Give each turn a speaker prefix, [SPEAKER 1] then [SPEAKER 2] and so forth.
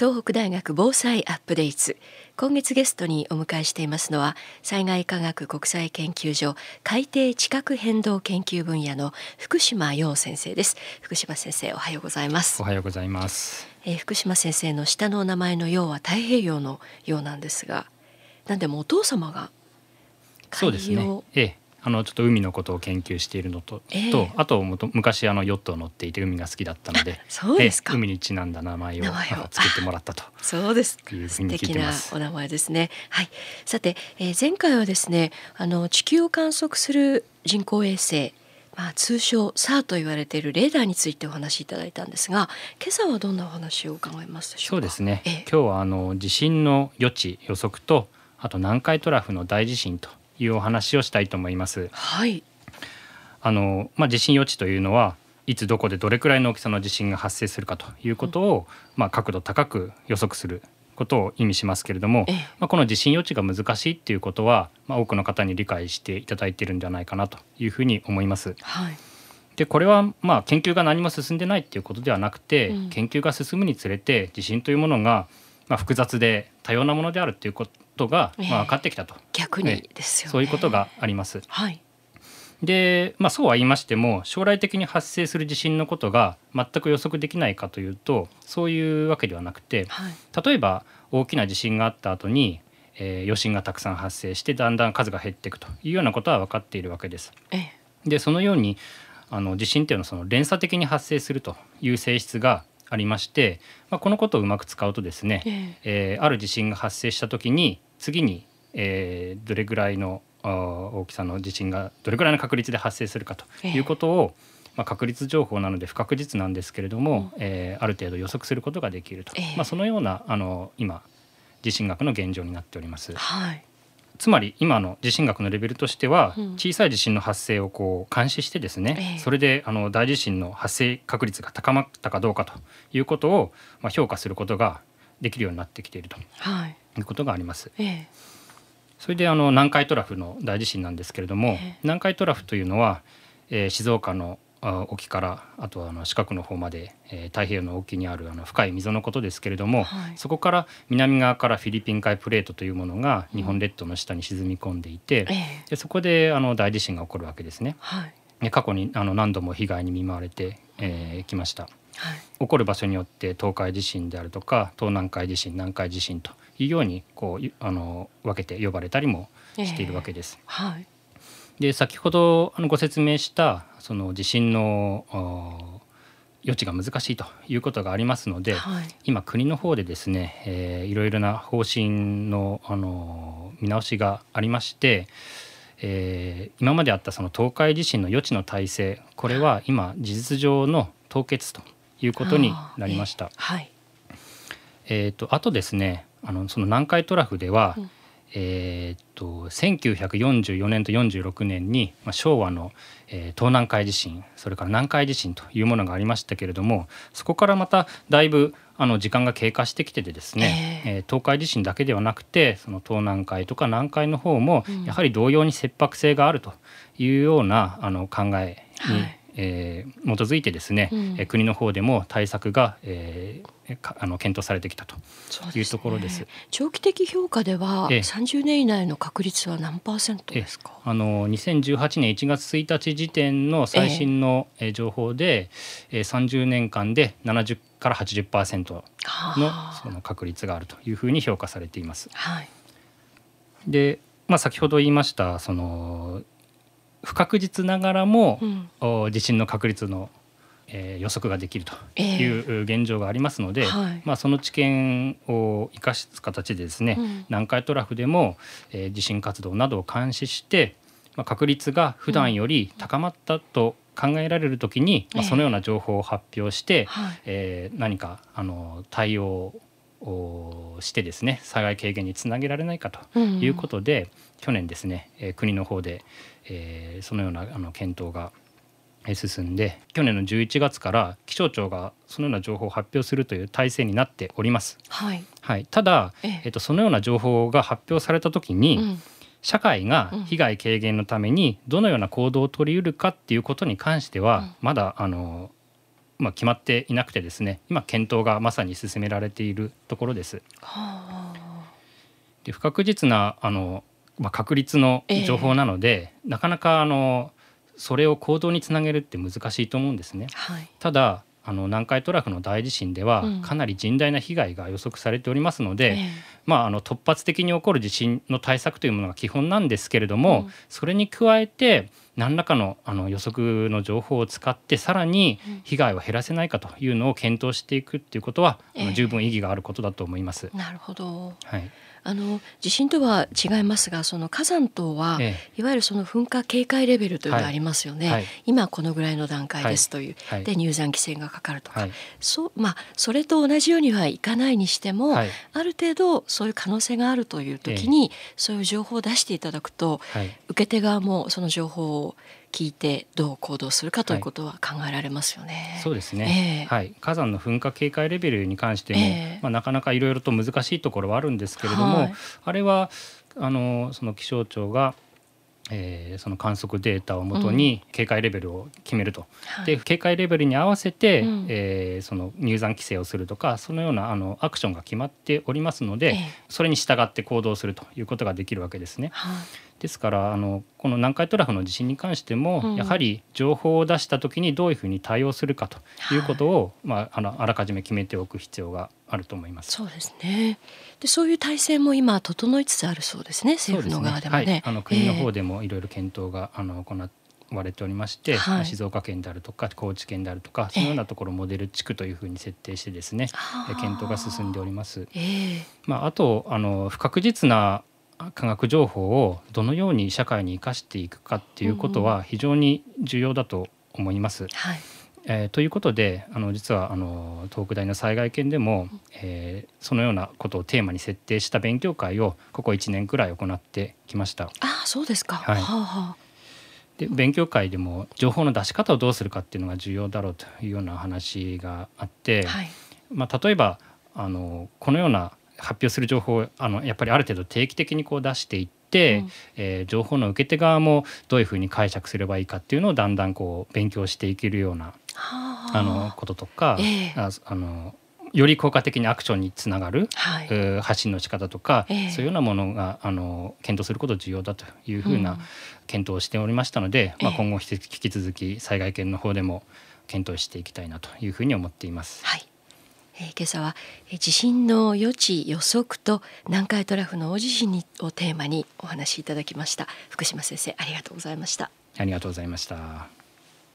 [SPEAKER 1] 東北大学防災アップデート。今月ゲストにお迎えしていますのは、災害科学国際研究所海底地殻変動研究分野の福島洋先生です。福島先生、おはようございます。
[SPEAKER 2] おはようございます。
[SPEAKER 1] 福島先生の下のお名前の洋は太平洋の洋なんですが、なんでもお父様が
[SPEAKER 2] そうですね。ちょっと海のことを研究しているのと、あと昔ヨットを乗っていて海が好きだったので、
[SPEAKER 1] そうですか。
[SPEAKER 2] 海にちなんだ名前を作ってもらったと
[SPEAKER 1] そうです。
[SPEAKER 2] いうふうに聞いてます。
[SPEAKER 1] 素敵なお名前ですね。はい。さて、前回はですね、地球を観測する人工衛星、通称 SAR と言われているレーダーについてお話しいただいたんですが、今朝はどんなお話を伺いますでしょうか。
[SPEAKER 2] そうですね。今日は地震の予知予測と、あと南海トラフの大地震というお話をしたいと思います。
[SPEAKER 1] はい。
[SPEAKER 2] 地震予知というのはいつどこでどれくらいの大きさの地震が発生するかということを、角度高く予測することを意味しますけれども、この地震予知が難しいっていうことは、多くの方に理解していただいているんじゃないかなというふうに思います。
[SPEAKER 1] はい。
[SPEAKER 2] でこれは研究が何も進んでないっていうことではなくて、研究が進むにつれて地震というものが複雑で多様なものであるということが分かってきたと、
[SPEAKER 1] 逆にですよね。
[SPEAKER 2] そういうことがあります。
[SPEAKER 1] はい。
[SPEAKER 2] でそうは言いましても、将来的に発生する地震のことが全く予測できないかというと、そういうわけではなくて、例えば大きな地震があった後に、余震がたくさん発生してだんだん数が減っていくというようなことは分かっているわけです。でそのように地震というのはその連鎖的に発生するという性質がありまして、このことをうまく使うとですね、ある地震が発生した時に次に、どれぐらいの大きさの地震がどれぐらいの確率で発生するかということを、確率情報なので不確実なんですけれども、ある程度予測することができると、そのような今地震学の現状になっております。
[SPEAKER 1] はい。
[SPEAKER 2] つまり今の地震学のレベルとしては、小さい地震の発生を監視してですね、それで大地震の発生確率が高まったかどうかということを、評価することができるようになってきているということがあります。それで南海トラフの大地震なんですけれども、南海トラフというのは、静岡の沖からあとは四国の方まで、太平洋の沖にある深い溝のことですけれども、そこから南側からフィリピン海プレートというものが日本列島の下に沈み込んでいて、でそこで大地震が起こるわけですね。過去に何度も被害に見舞われてきました。起こる場所によって東海地震であるとか東南海地震、南海地震というように分けて呼ばれたりもしているわけです。で先ほどご説明したその地震の予知が難しいということがありますので、今国の方でですね、いろいろな方針の見直しがありまして、今まであったその東海地震の予知の体制、これは今事実上の凍結ということになりました。あとですね、その南海トラフでは、1944年と46年に、昭和の、東南海地震、それから南海地震というものがありましたけれども、そこからまただいぶ時間が経過してきててですね、東海地震だけではなくてその東南海とか南海の方もやはり同様に切迫性があるというような考えに、基づいてですね、国の方でも対策が、検討されてきたというところです。
[SPEAKER 1] 長期的評価では30年以内の確率は何%ですか。
[SPEAKER 2] 2018年1月1日時点の最新の情報で、30年間で70から 80% のその確率があるというふうに評価されています。で、先ほど言いましたその不確実ながらも、地震の確率の、予測ができるという現状がありますので、その知見を生かす形でですね、南海トラフでも、地震活動などを監視して、確率が普段より高まったと考えられるときに、そのような情報を発表して、何か対応をしてですね、災害軽減につなげられないかということで、去年ですね、国の方でそのような検討が進んで、去年の11月から気象庁がそのような情報を発表するという体制になっております。ただ、そのような情報が発表された時に、社会が被害軽減のためにどのような行動を取り得るかっていうことに関しては、まだ決まっていなくてですね、今検討がまさに進められているところです。で不確実な確率の情報なので、なかなかそれを行動につなげるって難しいと思うんですね。ただ南海トラフの大地震ではかなり甚大な被害が予測されておりますので、突発的に起こる地震の対策というものが基本なんですけれども、それに加えて何らかの予測の情報を使ってさらに被害を減らせないかというのを検討していくっていうことは、十分意義があることだと思います。
[SPEAKER 1] なるほど。
[SPEAKER 2] はい、
[SPEAKER 1] 地震とは違いますが、その火山島は、いわゆるその噴火警戒レベルというのがありますよね。今このぐらいの段階ですという、で入山規制がかかるとか、それと同じようにはいかないにしても、ある程度そういう可能性があるという時に、そういう情報を出していただくと、受け手側もその情報を聞いてどう行動するかということは考えられますよね。
[SPEAKER 2] そうですね、火山の噴火警戒レベルに関しても、なかなかいろいろと難しいところはあるんですけれども、あれはその気象庁がその観測データをもとに警戒レベルを決めると、で警戒レベルに合わせて、その入山規制をするとか、そのようなアクションが決まっておりますので、それに従って行動するということができるわけですね。ですからこの南海トラフの地震に関しても、やはり情報を出した時にどういうふうに対応するかということを、あらかじめ決めておく必要があると思います。
[SPEAKER 1] そうですね。でそういう体制も今整いつつあるそうですね、政府の側でもね。
[SPEAKER 2] 国の方でもいろいろ検討が行われておりまして、静岡県であるとか高知県であるとか、そのようなところをモデル地区というふうに設定してですね、検討が進んでおります。あと不確実な科学情報をどのように社会に生かしていくかっていうことは非常に重要だと思います。ということで実は東北大の災害研でも、そのようなことをテーマに設定した勉強会をここ1年くらい行ってきました。
[SPEAKER 1] そうですか。
[SPEAKER 2] で勉強会でも情報の出し方をどうするかっていうのが重要だろうというような話があって、例えばこのような発表する情報をやっぱりある程度定期的に出していって、情報の受け手側もどういうふうに解釈すればいいかっていうのをだんだん勉強していけるようなこととか、より効果的にアクションにつながる、発信の仕方とか、そういうようなものが検討することが重要だというふうな検討をしておりましたので、今後引き続き災害研の方でも検討していきたいなというふうに思っています。
[SPEAKER 1] 今朝は地震の予知予測と南海トラフの大地震をテーマにお話しいただきました。福島先生、ありがとうございました。
[SPEAKER 2] ありがとうございました。